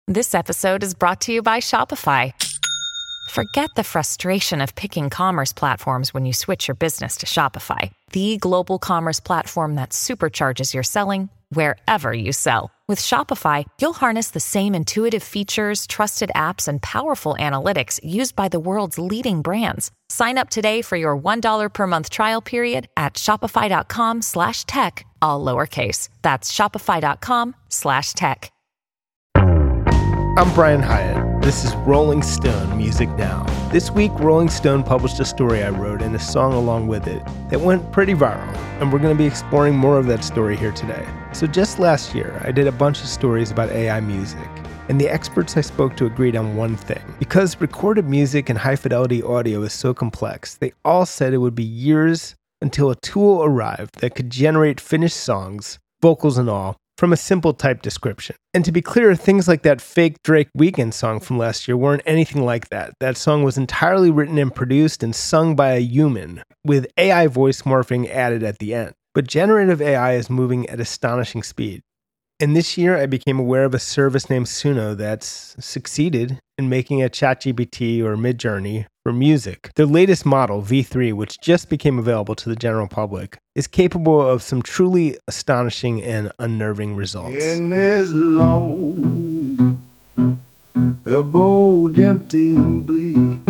This episode is brought to you by Shopify. Forget the frustration of picking commerce platforms when you switch your business to Shopify, the global commerce platform that supercharges your selling wherever you sell. With Shopify, you'll harness the same intuitive features, trusted apps, and powerful analytics used by the world's leading brands. Sign up today for your $1 per month trial period at shopify.com/tech, all lowercase. That's shopify.com/tech. I'm Brian Hiatt. This is Rolling Stone Music Now. This week, Rolling Stone published a story I wrote and a song along with it that went pretty viral, and we're going to be exploring more of that story here today. So just last year, I did a bunch of stories about AI music, and the experts I spoke to agreed on one thing. Because recorded music and high-fidelity audio is so complex, they all said it would be years until a tool arrived that could generate finished songs, vocals and all, from a simple type description. And to be clear, things like that fake Drake Weeknd song from last year weren't anything like that. That song was entirely written and produced and sung by a human, with AI voice morphing added at the end. But generative AI is moving at astonishing speed. And this year, I became aware of a service named Suno that's succeeded in making a ChatGPT or Midjourney for music. Their latest model, V3, which just became available to the general public, is capable of some truly astonishing and unnerving results. In this long, the bold, empty bleed,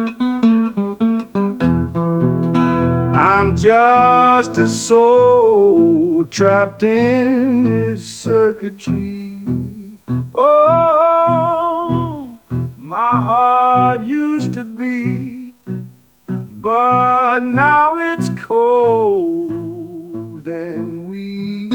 I'm just a soul trapped in this circuitry. Oh, my heart used to beat, but now it's cold and weak.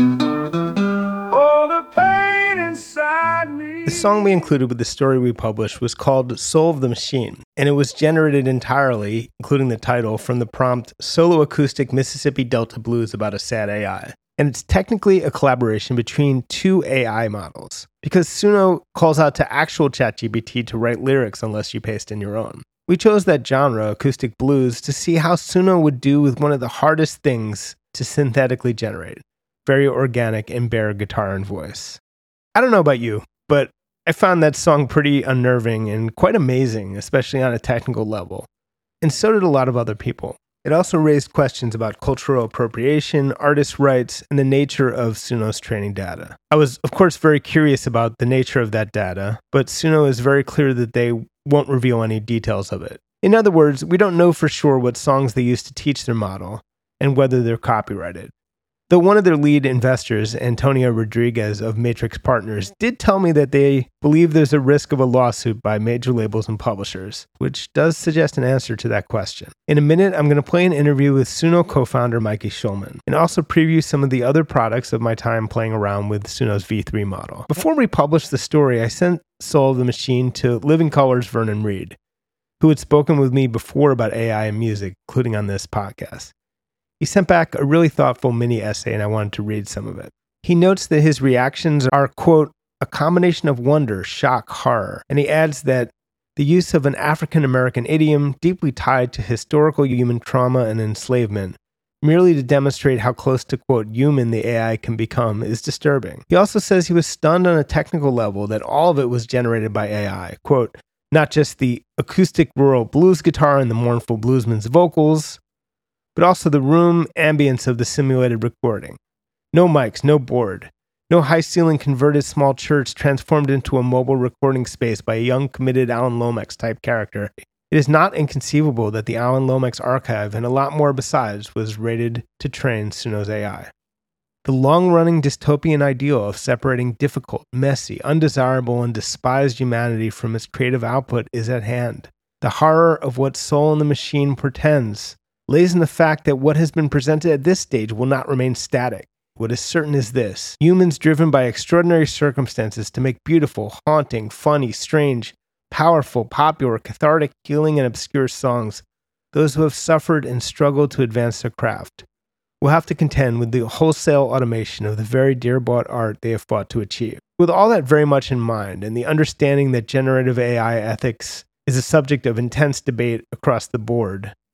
Oh, the pain inside me. The song we included with the story we published was called Soul of the Machine, and it was generated entirely, including the title, from the prompt Solo Acoustic Mississippi Delta Blues about a sad AI. And it's technically a collaboration between two AI models, because Suno calls out to actual ChatGPT to write lyrics unless you paste in your own. We chose that genre, acoustic blues, to see how Suno would do with one of the hardest things to synthetically generate: very organic and bare guitar and voice. I don't know about you, but I found that song pretty unnerving and quite amazing, especially on a technical level. And so did a lot of other people. It also raised questions about cultural appropriation, artist rights, and the nature of Suno's training data. I was, of course, very curious about the nature of that data, but Suno is very clear that they won't reveal any details of it. In other words, we don't know for sure what songs they use to teach their model and whether they're copyrighted. Though one of their lead investors, Antonio Rodriguez of Matrix Partners, did tell me that they believe there's a risk of a lawsuit by major labels and publishers, which does suggest an answer to that question. In a minute, I'm going to play an interview with Suno co-founder Mikey Schulman, and also preview some of the other products of my time playing around with Suno's V3 model. Before we published the story, I sent Soul of the Machine to Living Color's Vernon Reid, who had spoken with me before about AI and music, including on this podcast. He sent back a really thoughtful mini essay, and I wanted to read some of it. He notes that his reactions are, quote, a combination of wonder, shock, horror, and he adds that the use of an African-American idiom deeply tied to historical human trauma and enslavement, merely to demonstrate how close to, quote, human the AI can become, is disturbing. He also says he was stunned on a technical level that all of it was generated by AI, quote, not just the acoustic rural blues guitar and the mournful bluesman's vocals, but also the room ambience of the simulated recording. No mics, no board, no high-ceiling converted small church transformed into a mobile recording space by a young, committed Alan Lomax type character. It is not inconceivable that the Alan Lomax archive and a lot more besides was rated to train Suno's AI. The long-running dystopian ideal of separating difficult, messy, undesirable, and despised humanity from its creative output is at hand. The horror of what Soul in the Machine portends lays in the fact that what has been presented at this stage will not remain static. What is certain is this: humans driven by extraordinary circumstances to make beautiful, haunting, funny, strange, powerful, popular, cathartic, healing, and obscure songs, those who have suffered and struggled to advance their craft, will have to contend with the wholesale automation of the very dear-bought art they have fought to achieve. With all that very much in mind, and the understanding that generative AI ethics is a subject of intense debate across the board,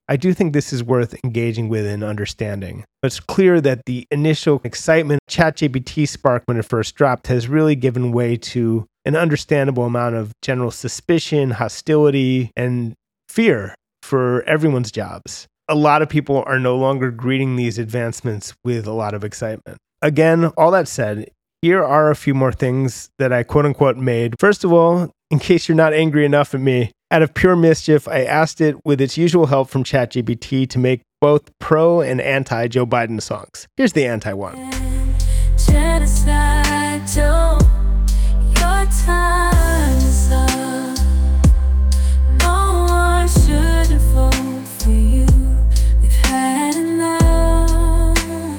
I do think this is worth engaging with and understanding. But it's clear that the initial excitement ChatGPT sparked when it first dropped has really given way to an understandable amount of general suspicion, hostility, and fear for everyone's jobs. A lot of people are no longer greeting these advancements with a lot of excitement. Again, all that said, here are a few more things that I quote unquote made. First of all, in case you're not angry enough at me, out of pure mischief, I asked it with its usual help from ChatGPT to make both pro and anti Joe Biden songs. Here's the anti one. Genocide, Joe, your time is up. No one should vote for you. We've had enough.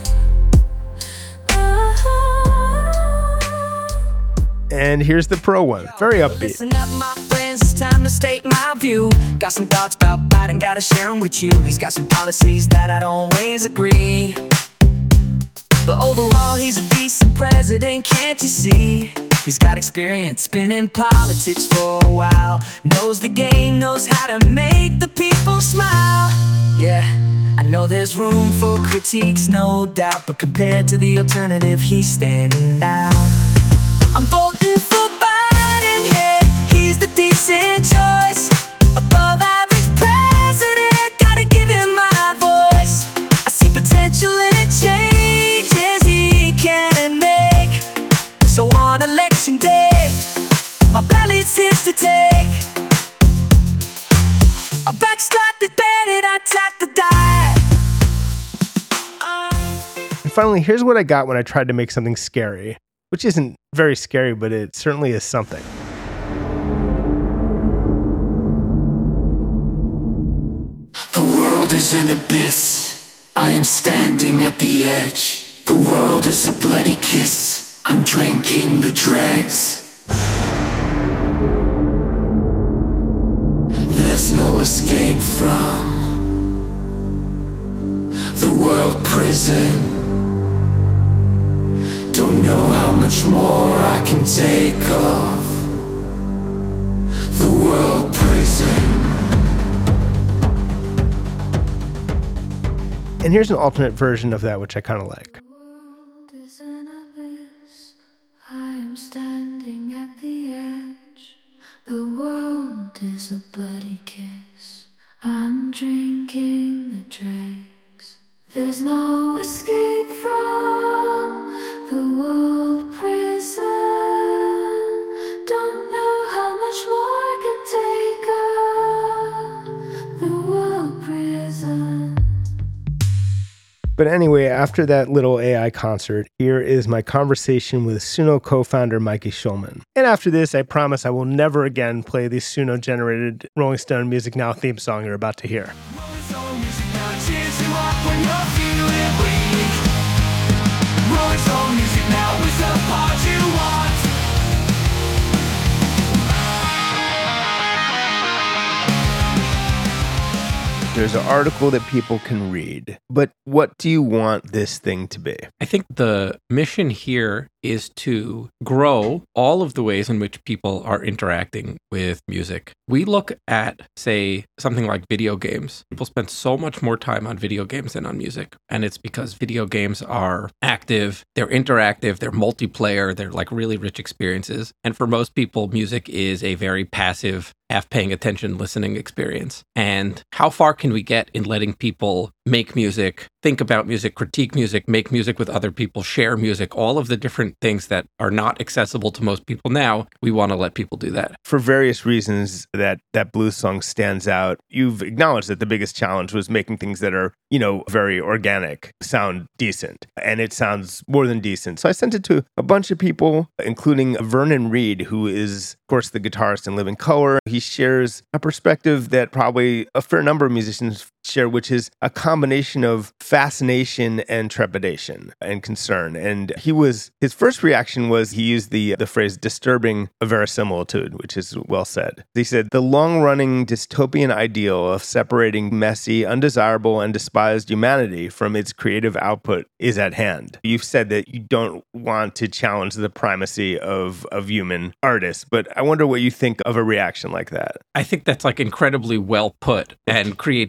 And here's the pro one. Very upbeat. Listen up, my friends, it's time to state my view. Got some thoughts about Biden, gotta share them with you. He's got some policies that I don't always agree, but overall he's a decent president, can't you see? He's got experience, been in politics for a while. Knows the game, knows how to make the people smile. Yeah, I know there's room for critiques, no doubt, but compared to the alternative, he's standing out. I'm voting for Biden, yeah, he's the decent choice. Above average president, gotta give him my voice. I see potential in the changes he can make. So on election day, my ballot's his to take. I backslap the Bennett, I tap the die. And finally, here's what I got when I tried to make something scary, which isn't very scary, but it certainly is something. The world is an abyss. I am standing at the edge. The world is a bloody kiss. I'm drinking the dregs. There's no escape from the world prison. Don't know how much more I can take of the world prison. And here's an alternate version of that, which I kind of like. The world is an abyss. I am standing at the edge. The world is a bloody kiss. I'm drinking the dregs. There's no escape from the world prison. Don't know how much more I can take of the world prison. But anyway, after that little AI concert, here is my conversation with Suno co-founder Mikey Schulman. And after this, I promise I will never again play the Suno-generated Rolling Stone Music Now theme song you're about to hear. Rolling Stone music now cheers you up when you're feeling weak. Rolling Stone music now is the part you want. There's an article that people can read, but what do you want this thing to be? I think the mission here is to grow all of the ways in which people are interacting with music. We look at, say, something like video games. People spend so much more time on video games than on music. And it's because video games are active, they're interactive, they're multiplayer, they're like really rich experiences. And for most people, music is a very passive, half paying attention, listening experience. And how far can we get in letting people make music, think about music, critique music, make music with other people, share music, all of the different things that are not accessible to most people now, we want to let people do that. For various reasons that blues song stands out, you've acknowledged that the biggest challenge was making things that are, very organic, sound decent. And it sounds more than decent. So I sent it to a bunch of people, including Vernon Reid, who is, of course, the guitarist in Living Colour. He shares a perspective that probably a fair number of musicians share, which is a combination of fascination and trepidation and concern. And his first reaction was he used the phrase disturbing verisimilitude, which is well said. He said, the long-running dystopian ideal of separating messy, undesirable, and despised humanity from its creative output is at hand. You've said that you don't want to challenge the primacy of human artists, but I wonder what you think of a reaction like that. I think that's like incredibly well put, and creativity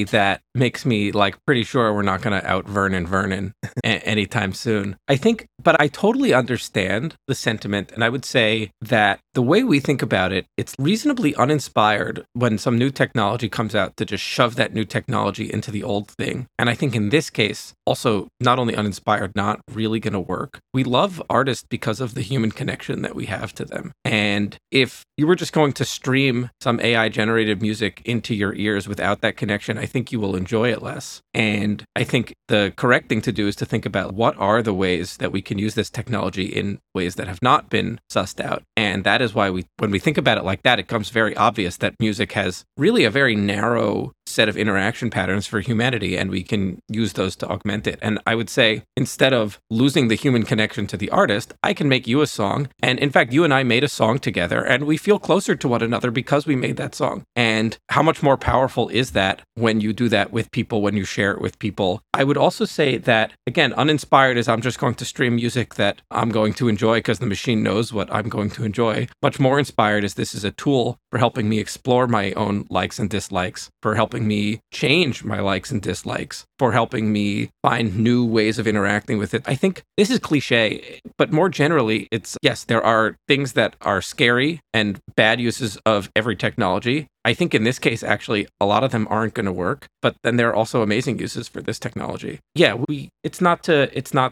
that makes me like pretty sure we're not going to out Vernon anytime soon. I think, but I totally understand the sentiment. And I would say that the way we think about it, it's reasonably uninspired when some new technology comes out to just shove that new technology into the old thing. And I think in this case, also not only uninspired, not really going to work. We love artists because of the human connection that we have to them. And if you were just going to stream some AI generated music into your ears without that connection, I think you will enjoy it less. And I think the correct thing to do is to think about what are the ways that we can use this technology in ways that have not been sussed out. And that is why when we think about it like that, it becomes very obvious that music has really a very narrow set of interaction patterns for humanity, and we can use those to augment it. And I would say, instead of losing the human connection to the artist, I can make you a song. And in fact, you and I made a song together, and we feel closer to one another because we made that song. And how much more powerful is that when you do that with people, when you share it with people? I would also say that, again, uninspired is I'm just going to stream music that I'm going to enjoy because the machine knows what I'm going to enjoy. Much more inspired is this is a tool for helping me explore my own likes and dislikes, for helping me change my likes and dislikes, for helping me find new ways of interacting with it. I think this is cliche, but more generally, it's, yes, there are things that are scary and bad uses of every technology. I think in this case, actually, a lot of them aren't going to work, but then there are also amazing uses for this technology. Yeah, it's not to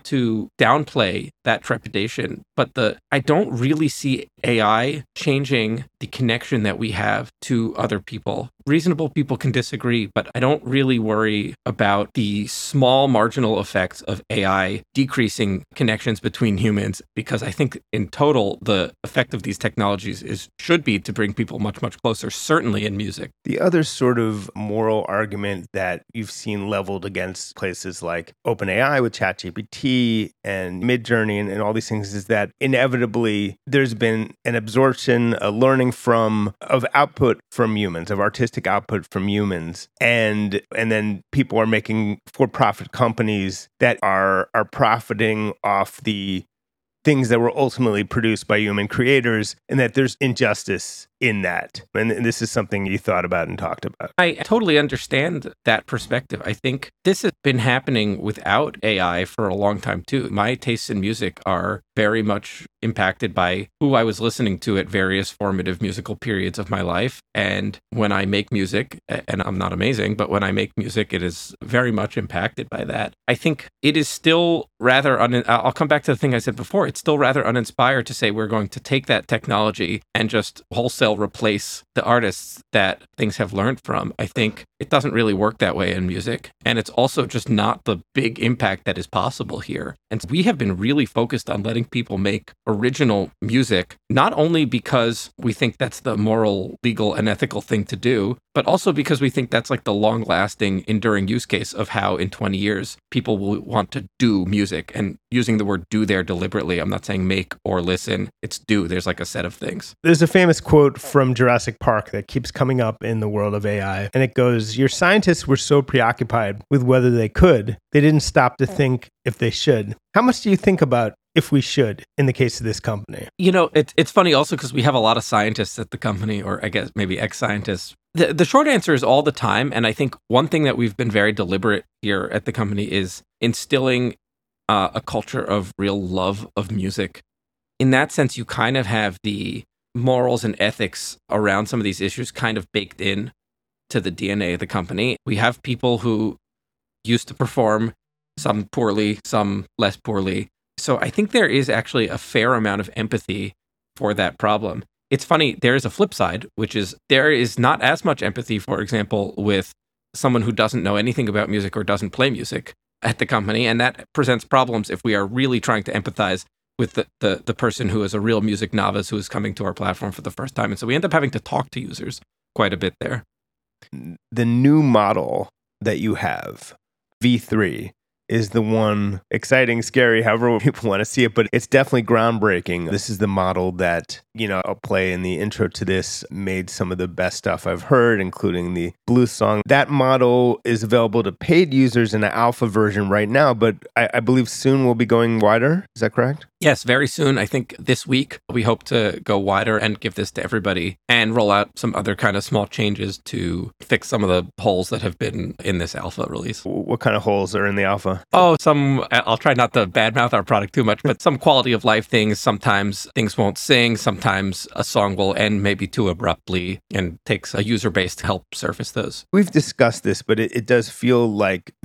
downplay that trepidation, but I don't really see AI changing the connection that we have to other people. Reasonable people can disagree, but I don't really worry about the small marginal effects of AI decreasing connections between humans, because I think in total, the effect of these technologies should be to bring people much, much closer, certainly in music. The other sort of moral argument that you've seen leveled against places like OpenAI with ChatGPT and Midjourney and all these things is that inevitably there's been an absorption, a learning of output from humans, of artistic output from humans. And then people are making for-profit companies that are profiting off the things that were ultimately produced by human creators, and that there's injustice in that. And this is something you thought about and talked about. I totally understand that perspective. I think this has been happening without AI for a long time too. My tastes in music are very much impacted by who I was listening to at various formative musical periods of my life. And when I make music, and I'm not amazing, but when I make music, it is very much impacted by that. I think it is still rather, I'll come back to the thing I said before, it's still rather uninspired to say we're going to take that technology and just wholesale replace the artists that things have learned from. I think it doesn't really work that way in music. And it's also just not the big impact that is possible here. And we have been really focused on letting people make original music, not only because we think that's the moral, legal, and ethical thing to do, but also because we think that's like the long-lasting, enduring use case of how in 20 years people will want to do music. And using the word do there deliberately, I'm not saying make or listen, it's do. There's like a set of things. There's a famous quote from Jurassic Park that keeps coming up in the world of AI, and it goes, "Your scientists were so preoccupied with whether they could, they didn't stop to think if they should." How much do you think about if we should in the case of this company? You know, it's funny also because we have a lot of scientists at the company, or I guess maybe ex-scientists. The short answer is all the time. And I think one thing that we've been very deliberate here at the company is instilling a culture of real love of music. In that sense, you kind of have the morals and ethics around some of these issues kind of baked in to the DNA of the company. We have people who used to perform, some poorly, some less poorly. So I think there is actually a fair amount of empathy for that problem. It's funny, there is a flip side, which is there is not as much empathy, for example, with someone who doesn't know anything about music or doesn't play music at the company. And that presents problems if we are really trying to empathize with the person who is a real music novice who is coming to our platform for the first time. And so we end up having to talk to users quite a bit there. The new model that you have, V3, is the one exciting, scary, however people want to see it, but it's definitely groundbreaking. This is the model that, I'll play in the intro to this, made some of the best stuff I've heard, including the blues song. That model is available to paid users in an alpha version right now, but I believe soon we'll be going wider. Is that correct? Yes, very soon. I think this week we hope to go wider and give this to everybody and roll out some other kind of small changes to fix some of the holes that have been in this alpha release. What kind of holes are in the alpha? Oh, I'll try not to badmouth our product too much, but some quality of life things. Sometimes things won't sing. Sometimes a song will end maybe too abruptly, and takes a user base to help surface those. We've discussed this, but it does feel like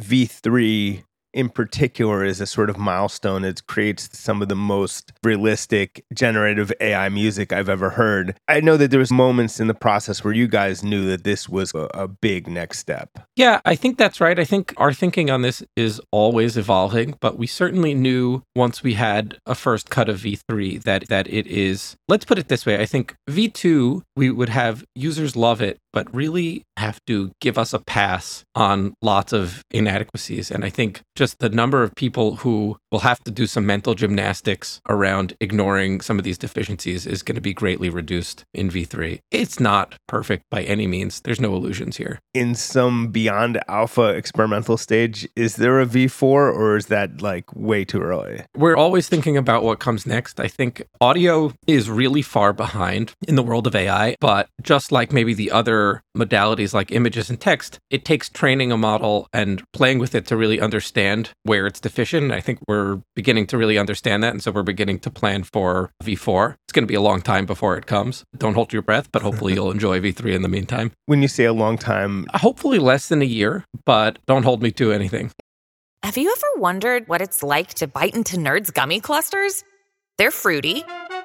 V3 in particular is a sort of milestone. It creates some of the most realistic generative AI music I've ever heard. I know that there was moments in the process where you guys knew that this was a big next step. Yeah, I think that's right. I think our thinking on this is always evolving, but we certainly knew once we had a first cut of V3 that it is, let's put it this way, I think V2, we would have users love it, but really have to give us a pass on lots of inadequacies. And I think just the number of people who will have to do some mental gymnastics around ignoring some of these deficiencies is going to be greatly reduced in V3. It's not perfect by any means. There's no illusions here. In some beyond alpha experimental stage, is there a V4 or is that like way too early? We're always thinking about what comes next. I think audio is really far behind in the world of AI, but just like maybe the other modalities like images and text, it takes training a model and playing with it to really understand where it's deficient. I think we're beginning to really understand that, and so we're beginning to plan for V4. It's going to be a long time before it comes. Don't hold your breath, but hopefully you'll enjoy V3 in the meantime. When you say a long time... Hopefully less than a year, but don't hold me to anything. Have you ever wondered what it's like to bite into Nerds gummy clusters? They're fruity.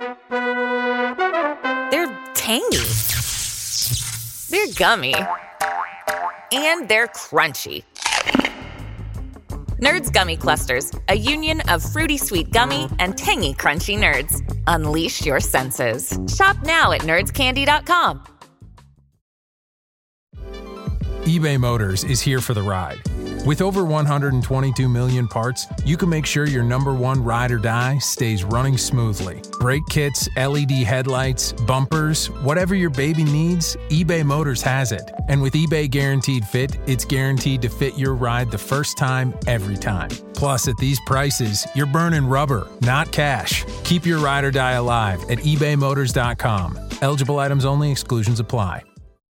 They're tangy. They're gummy. And they're crunchy. Nerds Gummy Clusters, a union of fruity sweet gummy and tangy crunchy nerds. Unleash your senses. Shop now at nerdscandy.com. eBay Motors is here for the ride. With over 122 million parts, you can make sure your number one ride or die stays running smoothly. Brake kits, LED headlights, bumpers, whatever your baby needs, eBay Motors has it. And with eBay Guaranteed Fit, it's guaranteed to fit your ride the first time, every time. Plus, at these prices, you're burning rubber, not cash. Keep your ride or die alive at ebaymotors.com. Eligible items only. Exclusions apply.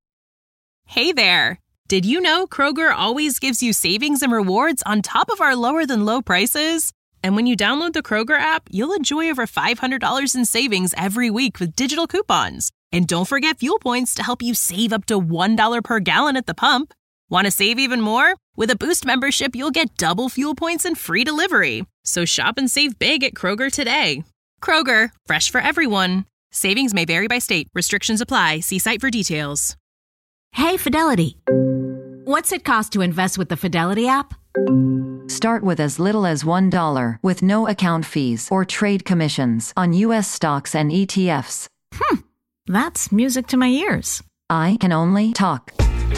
Hey there! Did you know Kroger always gives you savings and rewards on top of our lower-than-low prices? And when you download the Kroger app, you'll enjoy over $500 in savings every week with digital coupons. And don't forget fuel points to help you save up to $1 per gallon at the pump. Want to save even more? With a Boost membership, you'll get double fuel points and free delivery. So shop and save big at Kroger today. Kroger, fresh for everyone. Savings may vary by state. Restrictions apply. See site for details. Hey, Fidelity. What's it cost to invest with the Fidelity app? Start with as little as $1 with no account fees or trade commissions on U.S. stocks and ETFs. That's music to my ears. I can only talk.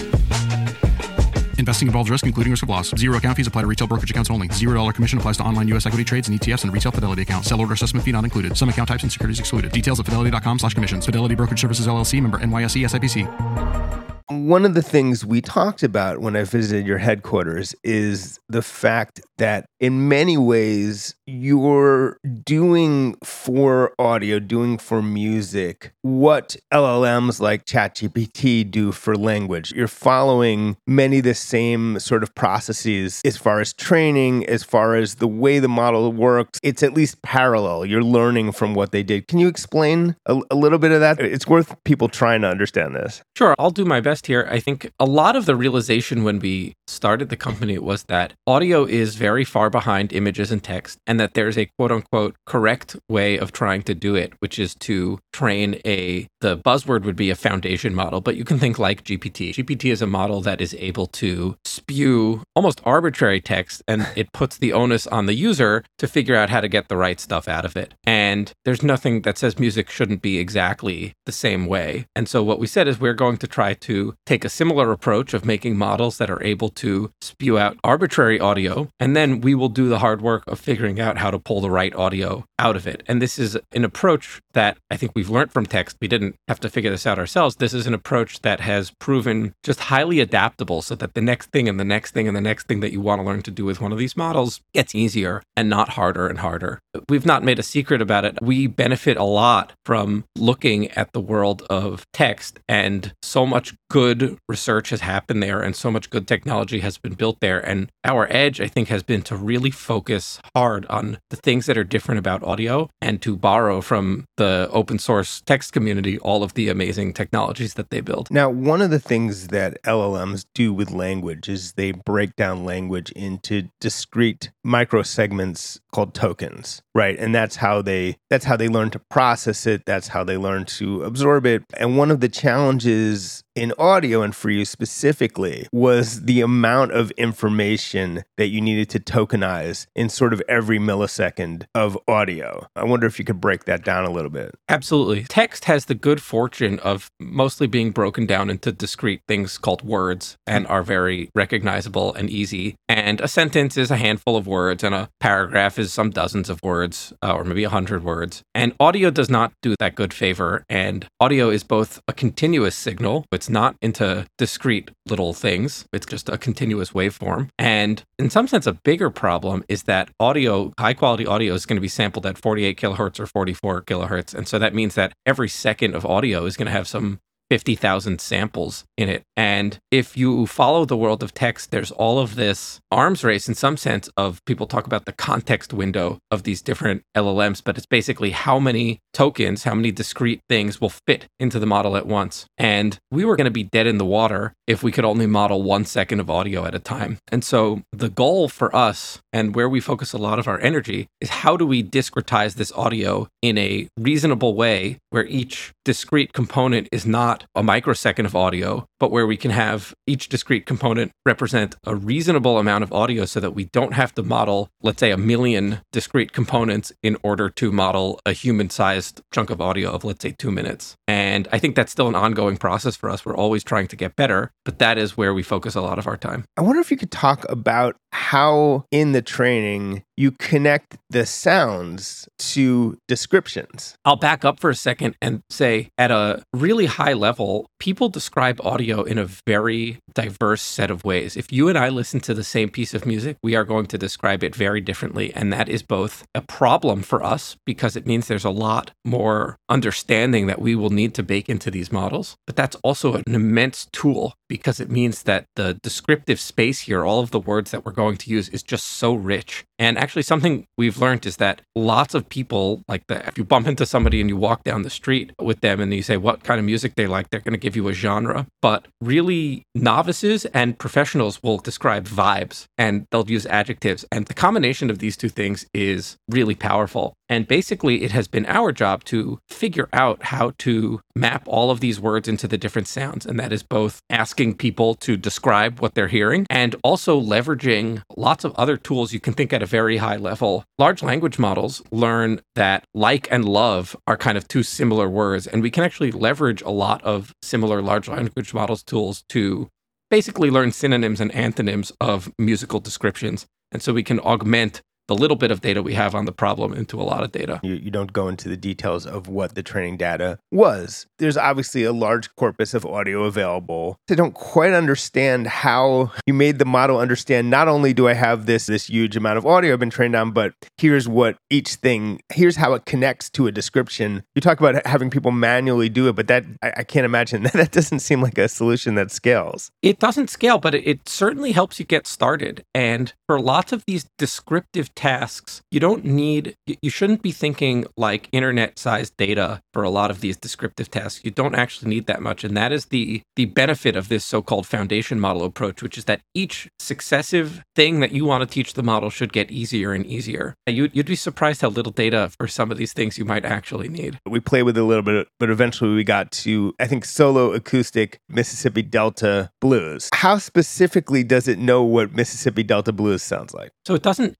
Investing involves risk, including risk of loss. Zero account fees apply to retail brokerage accounts only. $0 commission applies to online U.S. equity trades and ETFs and retail Fidelity account. Sell order assessment fee not included. Some account types and securities excluded. Details at fidelity.com/commissions. Fidelity Brokerage Services, LLC, member NYSE SIPC. One of the things we talked about when I visited your headquarters is the fact that in many ways you're doing for audio, doing for music, what LLMs like ChatGPT do for language. You're following many of the same sort of processes as far as training, as far as the way the model works. It's at least parallel. You're learning from what they did. Can you explain a little bit of that? It's worth people trying to understand this. Sure, I'll do my best here. I think a lot of the realization when we started the company was that audio is very far behind images and text, and that there's a quote unquote correct way of trying to do it, which is to train the buzzword would be a foundation model, but you can think like GPT. GPT is a model that is able to spew almost arbitrary text, and it puts the onus on the user to figure out how to get the right stuff out of it. And there's nothing that says music shouldn't be exactly the same way. And so what we said is we're going to try to to take a similar approach of making models that are able to spew out arbitrary audio, and then we will do the hard work of figuring out how to pull the right audio out of it. And this is an approach that I think we've learned from text. We didn't have to figure this out ourselves. This is an approach that has proven just highly adaptable, so that the next thing and the next thing and the next thing that you want to learn to do with one of these models gets easier and not harder and harder. We've not made a secret about it. We benefit a lot from looking at the world of text, and so much good research has happened there and so much good technology has been built there. And our edge, I think, has been to really focus hard on the things that are different about audio and to borrow from the open source text community all of the amazing technologies that they build. Now, one of the things that LLMs do with language is they break down language into discrete microsegments called tokens, right? And that's how they learn to process it. That's how they learn to absorb it. And one of the challenges in audio, and for you specifically, was the amount of information that you needed to tokenize in sort of every millisecond of audio. I wonder if you could break that down a little bit. Absolutely. Text has the good fortune of mostly being broken down into discrete things called words and are very recognizable and easy. And a sentence is a handful of words, and a paragraph is some dozens of words, or maybe 100 words. And audio does not do that good favor. And audio is both a continuous signal, it's not into discrete little things, it's just a continuous waveform. And in some sense, a bigger problem is that audio, high quality audio, is going to be sampled at 48 kilohertz or 44 kilohertz. And so that means that every second of audio is going to have some 50,000 samples in it. And if you follow the world of text, there's all of this arms race in some sense of people talk about the context window of these different LLMs, but it's basically how many tokens, how many discrete things will fit into the model at once. And we were going to be dead in the water if we could only model 1 second of audio at a time. And so the goal for us, and where we focus a lot of our energy, is how do we discretize this audio in a reasonable way where each discrete component is not a microsecond of audio, but where we can have each discrete component represent a reasonable amount of audio so that we don't have to model, let's say, 1 million discrete components in order to model a human-sized chunk of audio of, let's say, 2 minutes. And I think that's still an ongoing process for us. We're always trying to get better, but that is where we focus a lot of our time. I wonder if you could talk about how in the training you connect the sounds to descriptions. I'll back up for a second and say at a really high level, people describe audio in a very diverse set of ways. If you and I listen to the same piece of music, we are going to describe it very differently. And that is both a problem for us because it means there's a lot more understanding that we will need to bake into these models. But that's also an immense tool because it means that the descriptive space here, all of the words that we're going to use, is just so rich. And actually something we've learned is that lots of people, if you bump into somebody and you walk down the street with them and you say what kind of music they like, they're going to give you a genre. But really, novices and professionals will describe vibes and they'll use adjectives. And the combination of these two things is really powerful. And basically, it has been our job to figure out how to map all of these words into the different sounds. And that is both asking people to describe what they're hearing and also leveraging lots of other tools you can think at a very high level. Large language models learn that like and love are kind of two similar words. And we can actually leverage a lot of similar large language models tools to basically learn synonyms and antonyms of musical descriptions. And so we can augment the little bit of data we have on the problem into a lot of data. You don't go into the details of what the training data was. There's obviously a large corpus of audio available. I don't quite understand how you made the model understand not only do I have this huge amount of audio I've been trained on, but here's how it connects to a description. You talk about having people manually do it, but that I can't imagine. That doesn't seem like a solution that scales. It doesn't scale, but it certainly helps you get started. And for lots of these descriptive tasks, you shouldn't be thinking like internet-sized data for a lot of these descriptive tasks. You don't actually need that much. And that is the benefit of this so-called foundation model approach, which is that each successive thing that you want to teach the model should get easier and easier. You'd be surprised how little data for some of these things you might actually need. We played with it a little bit, but eventually we got to, I think, solo acoustic Mississippi Delta blues. How specifically does it know what Mississippi Delta blues sounds like? So it doesn't ever need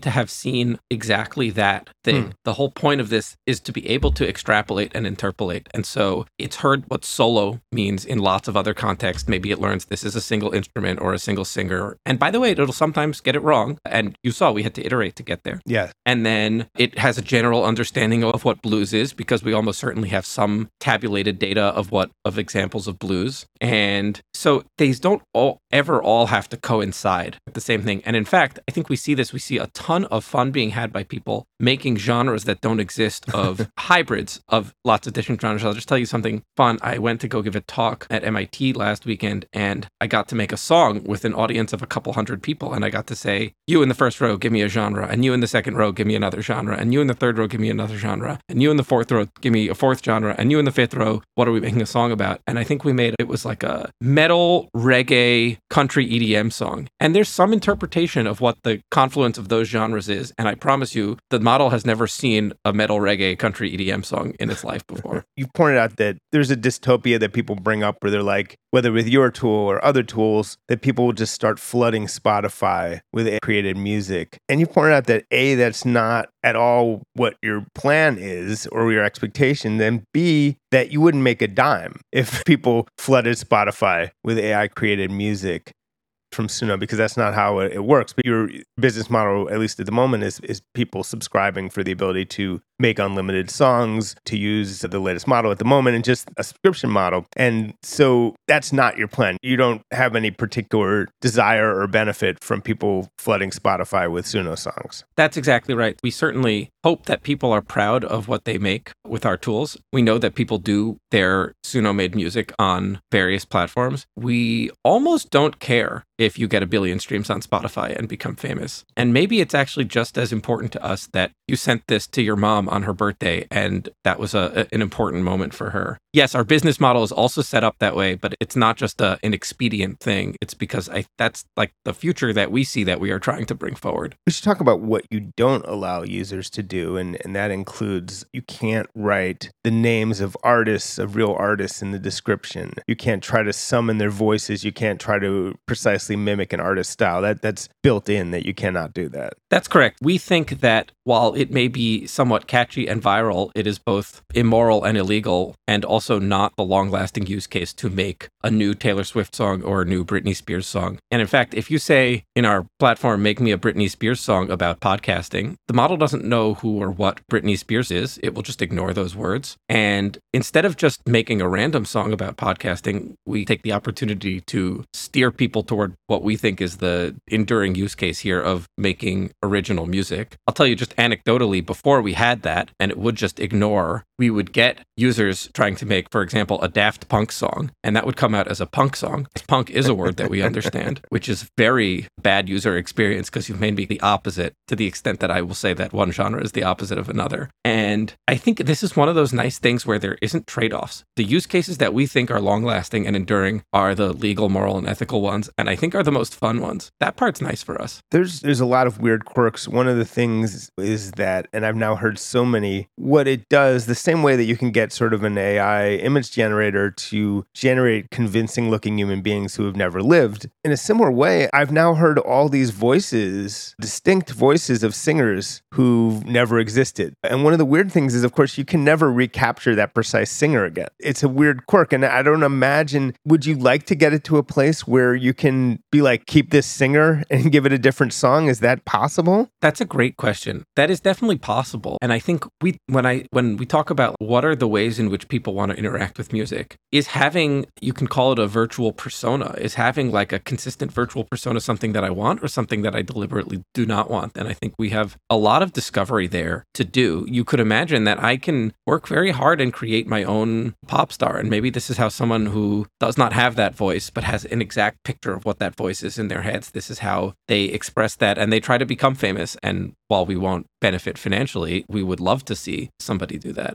to have seen exactly that thing. The whole point of this is to be able to extrapolate and interpolate. And so it's heard what solo means in lots of other contexts. Maybe it learns this is a single instrument or a single singer. And by the way, it'll sometimes get it wrong. And you saw we had to iterate to get there. Yeah. And then it has a general understanding of what blues is, because we almost certainly have some tabulated data of examples of blues. And so these don't ever all have to coincide with the same thing. And in fact, I think we see a ton of fun being had by people making genres that don't exist, of hybrids of lots of different genres. I'll just tell you something fun. I went to go give a talk at MIT last weekend, and I got to make a song with an audience of a couple hundred people. And I got to say, you in the first row, give me a genre. And you in the second row, give me another genre. And you in the third row, give me another genre. And you in the fourth row, give me a fourth genre. And you in the fifth row, what are we making a song about? And I think it was like a metal, reggae, country EDM song. And there's some interpretation of what the confluence of those genres is. And I promise you, the model has never seen a metal, reggae, country EDM song in its life before. You pointed out that there's a dystopia that people bring up where they're like, whether with your tool or other tools, that people will just start flooding Spotify with created music. And you pointed out that A, that's not at all what your plan is or your expectation, then B, that you wouldn't make a dime if people flooded Spotify with AI created music from Suno, because that's not how it works. But your business model, at least at the moment, is people subscribing for the ability to make unlimited songs, to use the latest model at the moment, and just a subscription model. And so that's not your plan. You don't have any particular desire or benefit from people flooding Spotify with Suno songs. That's exactly right. We certainly hope that people are proud of what they make with our tools. We know that people do their Suno-made music on various platforms. We almost don't care if you get 1 billion streams on Spotify and become famous. And maybe it's actually just as important to us that you sent this to your mom on her birthday, and that was an important moment for her. Yes, our business model is also set up that way, but it's not just an expedient thing. It's because that's like the future that we see that we are trying to bring forward. We should talk about what you don't allow users to do, and that includes you can't write the names of artists, of real artists in the description. You can't try to summon their voices. You can't try to precisely mimic an artist's style. That's built in, that you cannot do that. That's correct. We think that while it may be somewhat catchy and viral, it is both immoral and illegal, and also not the long-lasting use case to make a new Taylor Swift song or a new Britney Spears song. And in fact, if you say in our platform, make me a Britney Spears song about podcasting, the model doesn't know who or what Britney Spears is. It will just ignore those words. And instead of just making a random song about podcasting, we take the opportunity to steer people toward what we think is the enduring use case here of making original music. I'll tell you just anecdotally, before we had that, and it would just ignore, we would get users trying to make, for example, a Daft Punk song, and that would come out as a punk song. Punk is a word that we understand, which is very bad user experience because you've made me the opposite, to the extent that I will say that one genre is the opposite of another. And I think this is one of those nice things where there isn't trade-offs. The use cases that we think are long-lasting and enduring are the legal, moral, and ethical ones, and I think are the most fun ones. That part's nice for us. There's a lot of weird quirks. One of the things is that, and I've now heard so many, what it does, the same way that you can get sort of an AI image generator to generate convincing looking human beings who have never lived, in a similar way, I've now heard all these voices, distinct voices of singers who've never existed. And one of the weird things is, of course, you can never recapture that precise singer again. It's a weird quirk. And I don't imagine, would you like to get it to a place where you can be like, keep this singer and give it a different song? Is that possible? That's a great question. That is definitely possible. And I think when we talk about what are the ways in which people want to interact with music, is having, you can call it a virtual persona, is having like a consistent virtual persona something that I want or something that I deliberately do not want? And I think we have a lot of discovery there to do. You could imagine that I can work very hard and create my own pop star. And maybe this is how someone who does not have that voice, but has an exact picture of what that voice is in their heads, this is how they express that and they try to become famous. And while we won't benefit financially, we would love to see somebody do that.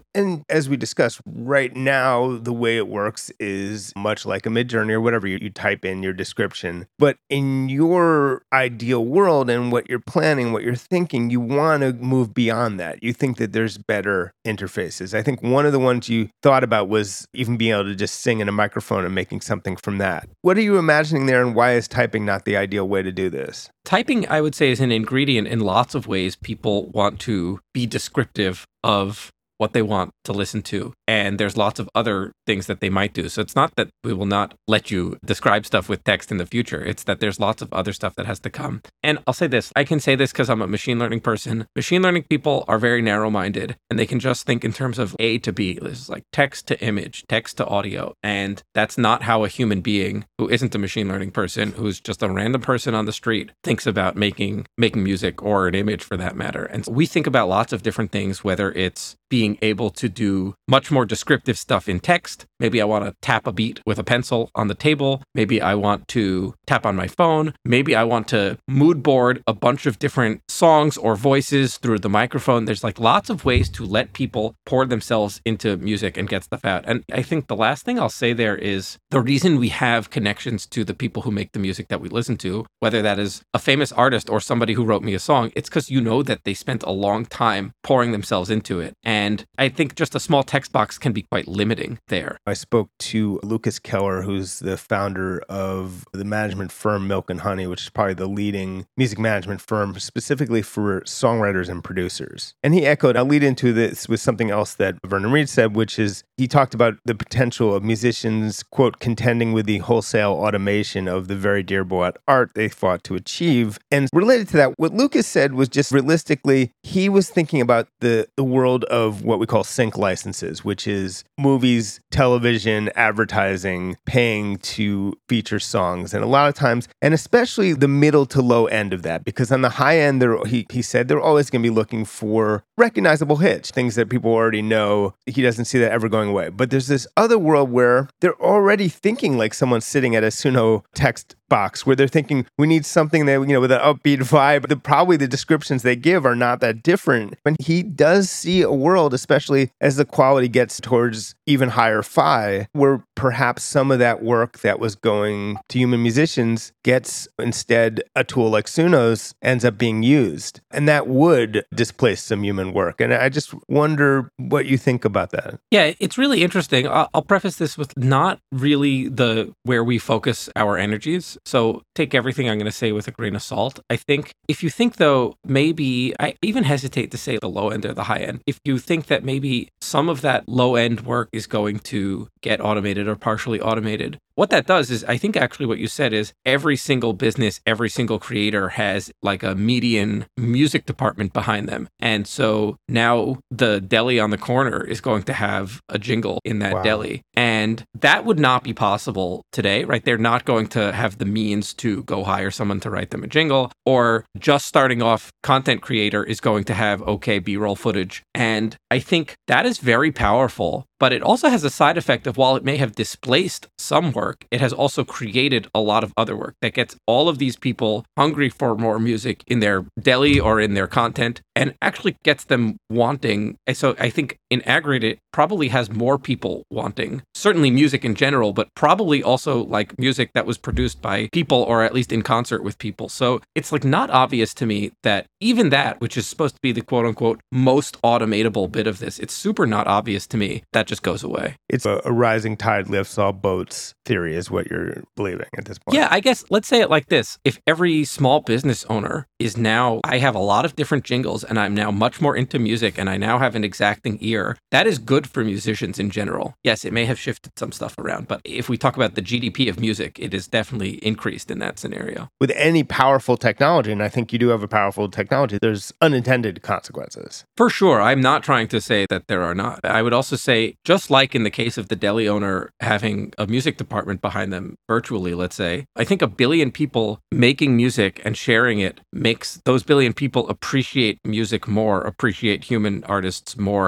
And as we discussed, right now, the way it works is much like a Midjourney or whatever. You type in your description. But in your ideal world and what you're planning, what you're thinking, you want to move beyond that. You think that there's better interfaces. I think one of the ones you thought about was even being able to just sing in a microphone and making something from that. What are you imagining there, and why is typing not the ideal way to do this? Typing, I would say, is an ingredient in lots of ways. People want to be descriptive of what they want to listen to. And there's lots of other things that they might do. So it's not that we will not let you describe stuff with text in the future. It's that there's lots of other stuff that has to come. And I'll say this, I can say this because I'm a machine learning person. Machine learning people are very narrow-minded, and they can just think in terms of A to B. This is like text to image, text to audio. And that's not how a human being who isn't a machine learning person, who's just a random person on the street, thinks about making music or an image for that matter. And so we think about lots of different things, whether it's being able to do much more descriptive stuff in text. Maybe I want to tap a beat with a pencil on the table. Maybe I want to tap on my phone. Maybe I want to mood board a bunch of different songs or voices through the microphone. There's like lots of ways to let people pour themselves into music and get stuff out. And I think the last thing I'll say there is the reason we have connections to the people who make the music that we listen to, whether that is a famous artist or somebody who wrote me a song, it's because you know that they spent a long time pouring themselves into it. And I think just a small text box can be quite limiting there. I spoke to Lucas Keller, who's the founder of the management firm Milk and Honey, which is probably the leading music management firm specifically for songwriters and producers. And he echoed, I'll lead into this with something else that Vernon Reid said, which is he talked about the potential of musicians, quote, contending with the wholesale automation of the very dear bought art they fought to achieve. And related to that, what Lucas said was just realistically, he was thinking about the world of what we call sync licenses, which is movies, television, advertising, paying to feature songs. And a lot of times, and especially the middle to low end of that, because on the high end, he said they're always going to be looking for recognizable hits, things that people already know. He doesn't see that ever going away. But there's this other world where they're already thinking like someone's sitting at a Suno text box, where they're thinking we need something that, with an upbeat vibe. Probably the descriptions they give are not that different. And he does see a world, especially as the quality gets towards even higher fi, where perhaps some of that work that was going to human musicians gets instead a tool like Suno's ends up being used. And that would displace some human work. And I just wonder what you think about that. Yeah, it's really interesting. I'll preface this with not really where we focus our energies. So take everything I'm going to say with a grain of salt. I think if you think, though, maybe I even hesitate to say the low end or the high end. If you think that maybe some of that low end work is going to get automated or partially automated, what that does is, I think actually what you said is every single business, every single creator has like a median music department behind them. And so now the deli on the corner is going to have a jingle in that deli. And that would not be possible today, right? They're not going to have the means to go hire someone to write them a jingle, or just starting off content creator is going to have okay B-roll footage. And I think that is very powerful. But it also has a side effect of, while it may have displaced some work, it has also created a lot of other work that gets all of these people hungry for more music in their deli or in their content, and actually gets them wanting. So I think in aggregate, it probably has more people wanting, certainly music in general, but probably also like music that was produced by people or at least in concert with people. So it's like not obvious to me that even that, which is supposed to be the quote unquote most automatable bit of this, it's super not obvious to me that just goes away. It's a rising tide lifts all boats theory is what you're believing at this point. Yeah, I guess let's say it like this. If every small business owner is now, I have a lot of different jingles and I'm now much more into music and I now have an exacting ear, that is good for musicians in general. Yes, it may have shifted some stuff around, but if we talk about the GDP of music, it is definitely increased in that scenario. With any powerful technology, and I think you do have a powerful technology, there's unintended consequences. For sure. I'm not trying to say that there are not. I would also say, just like in the case of the deli owner having a music department behind them virtually, let's say, I think 1 billion people making music and sharing it makes those 1 billion people appreciate music more, appreciate human artists more, have a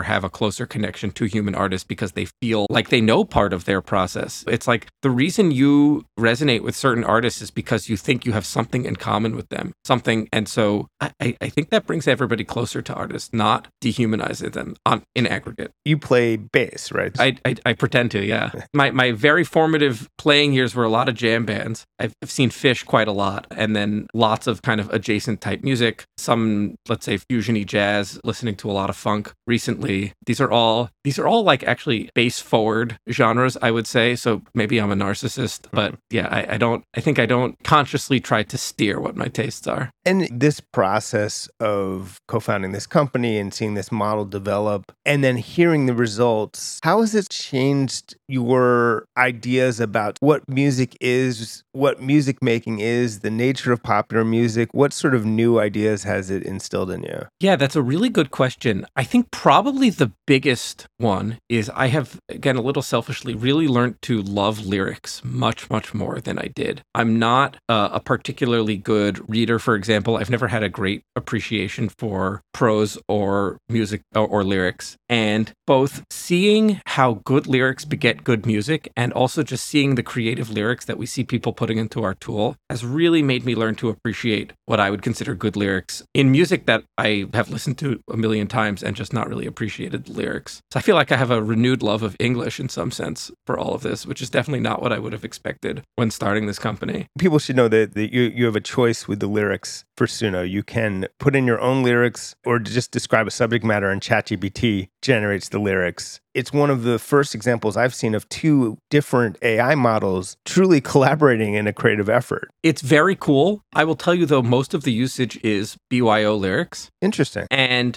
closer connection to human artists because they feel like they know part of their process. It's like the reason you resonate with certain artists is because you think you have something in common with them, something. And so I think that brings everybody closer to artists, not dehumanizing them in aggregate. You play bass, right? I pretend to, yeah. My very formative playing years were a lot of jam bands. I've seen Phish quite a lot, and then lots of kind of adjacent type music, some, let's say, fusion-y jazz, listening to a lot of funk recently. These are all like actually bass forward genres, I would say. So maybe I'm a narcissist, but yeah, I think I don't consciously try to steer what my tastes are. And this process of co-founding this company and seeing this model develop and then hearing the results, how has it changed your ideas about what music is, what music making is, the nature of popular music? What sort of new ideas has it instilled in you? Yeah, that's a really good question. I think probably the biggest one is I have, again, a little selfishly, really learned to love lyrics much, much more than I did. I'm not a particularly good reader, for example. I've never had a great appreciation for prose or music or lyrics. And both seeing how good lyrics beget good music and also just seeing the creative lyrics that we see people putting into our tool has really made me learn to appreciate what I would consider good lyrics in music that I have listened to a million times and just not really appreciated the lyrics. So I feel like I have a renewed love of English in some sense for all of this, which is definitely not what I would have expected when starting this company. People should know that you have a choice with the lyrics for Suno. You can put in your own lyrics or just describe a subject matter, and ChatGPT generates the lyrics. It's one of the first examples I've seen of two different AI models truly collaborating in a creative effort. It's very cool. I will tell you, though, most of the usage is BYO lyrics. Interesting. And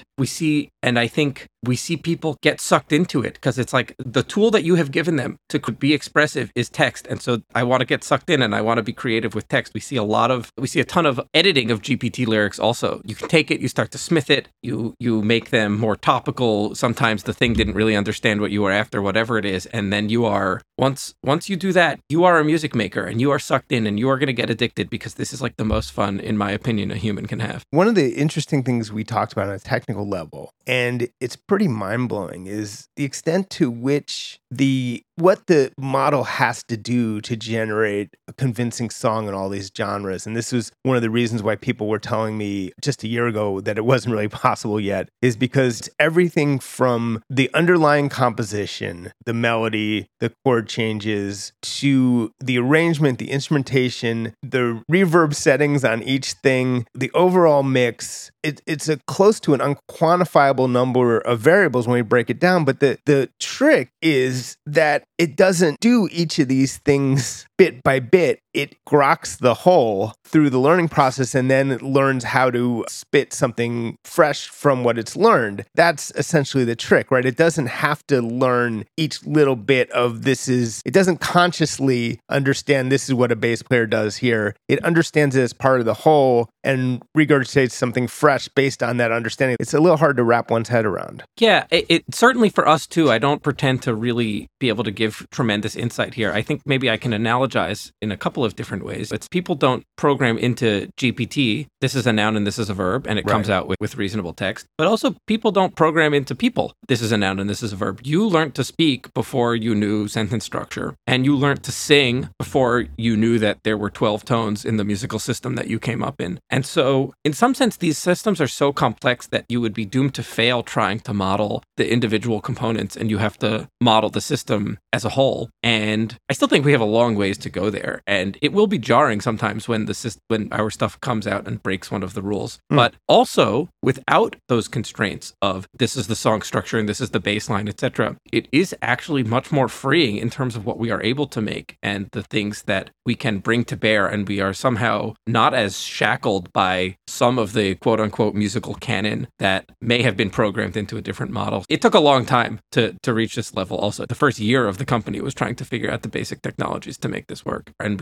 I think we see people get sucked into it because it's like the tool that you have given them to be expressive is text. And so I want to get sucked in and I want to be creative with text. We see a ton of editing of GPT lyrics also. You can take it, you start to smith it, you make them more topical. Sometimes the thing didn't really understand what you were after, whatever it is. And then you are, once you do that, you are a music maker and you are sucked in and you are going to get addicted because this is like the most fun, in my opinion, a human can have. One of the interesting things we talked about on a technical level, and it's pretty mind-blowing, is the extent to which what the model has to do to generate a convincing song in all these genres. And this was one of the reasons why people were telling me just a year ago that it wasn't really possible yet, is because everything from the underlying composition, the melody, the chord changes, to the arrangement, the instrumentation, the reverb settings on each thing, the overall mix, it's a close to an unquantifiable number of variables when we break it down. But the trick is that it doesn't do each of these things bit by bit. It groks the whole through the learning process and then it learns how to spit something fresh from what it's learned. That's essentially the trick, right? It doesn't have to learn each little bit of it doesn't consciously understand this is what a bass player does here. It understands it as part of the whole and regurgitates something fresh based on that understanding. It's a little hard to wrap one's head around. Yeah, it certainly for us too. I don't pretend to really be able to give tremendous insight here. I think maybe I can analogize in a couple of different ways. It's people don't program into GPT, this is a noun and this is a verb, and it comes out with reasonable text. But also people don't program into people, this is a noun and this is a verb. You learned to speak before you knew sentence structure, and you learned to sing before you knew that there were 12 tones in the musical system that you came up in. And so in some sense, these systems are so complex that you would be doomed to fail trying to model the individual components, and you have to model the system as a whole. And I still think we have a long ways to go there. And it will be jarring sometimes when our stuff comes out and breaks one of the rules. But also, without those constraints of this is the song structure and this is the bass line, etc., it is actually much more freeing in terms of what we are able to make and the things that we can bring to bear. And we are somehow not as shackled by some of the quote unquote musical canon that may have been programmed into a different model. It took a long time to reach this level also. The first year of the company was trying to figure out the basic technologies to make this work. And we are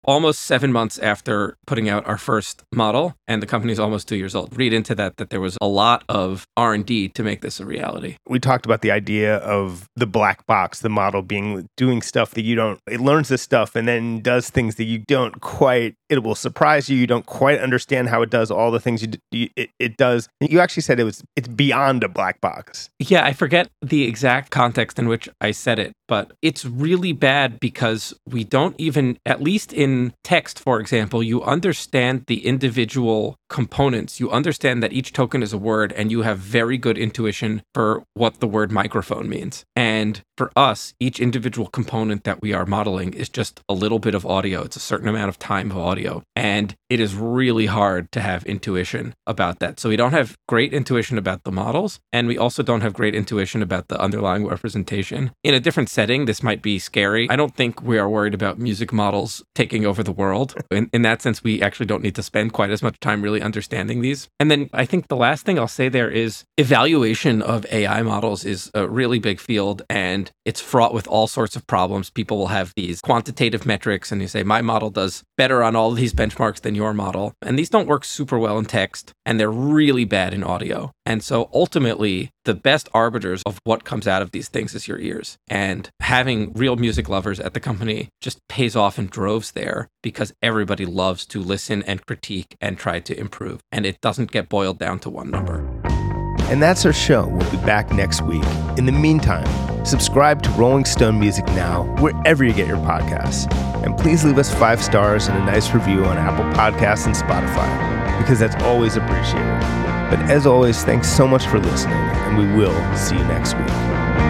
almost 7 months after putting out our first model, and the company's almost 2 years old. Read into that there was a lot of R&D to make this a reality. We talked about the idea of the black box, the model doing stuff that it learns this stuff and then does things that you don't quite, it will surprise you. You don't quite understand how it does all the things it does. You actually said it's beyond a black box. Yeah, I forget the exact context in which I said it, but it's really bad because we don't even, at least in text, for example, you understand the individual components. You understand that each token is a word, and you have very good intuition for what the word microphone means. And for us, each individual component that we are modeling is just a little bit of audio. It's a certain amount of time of audio. And it is really hard to have intuition about that. So we don't have great intuition about the models, and we also don't have great intuition about the underlying representation. In a different setting, this might be scary. I don't think we are worried about music models taking over the world. In that sense, we actually don't need to spend quite as much time really understanding these. And then I think the last thing I'll say there is evaluation of AI models is a really big field, and it's fraught with all sorts of problems. People will have these quantitative metrics, and you say, my model does better on all of these benchmarks than your model. And these don't work super well in text, and they're really bad in audio. And so ultimately, the best arbiters of what comes out of these things is your ears. And having real music lovers at the company just pays off in droves there, because everybody loves to listen and critique and try to improve. And it doesn't get boiled down to one number. And that's our show. We'll be back next week. In the meantime, subscribe to Rolling Stone Music Now, wherever you get your podcasts. And please leave us 5 stars and a nice review on Apple Podcasts and Spotify, because that's always appreciated. But as always, thanks so much for listening, and we will see you next week.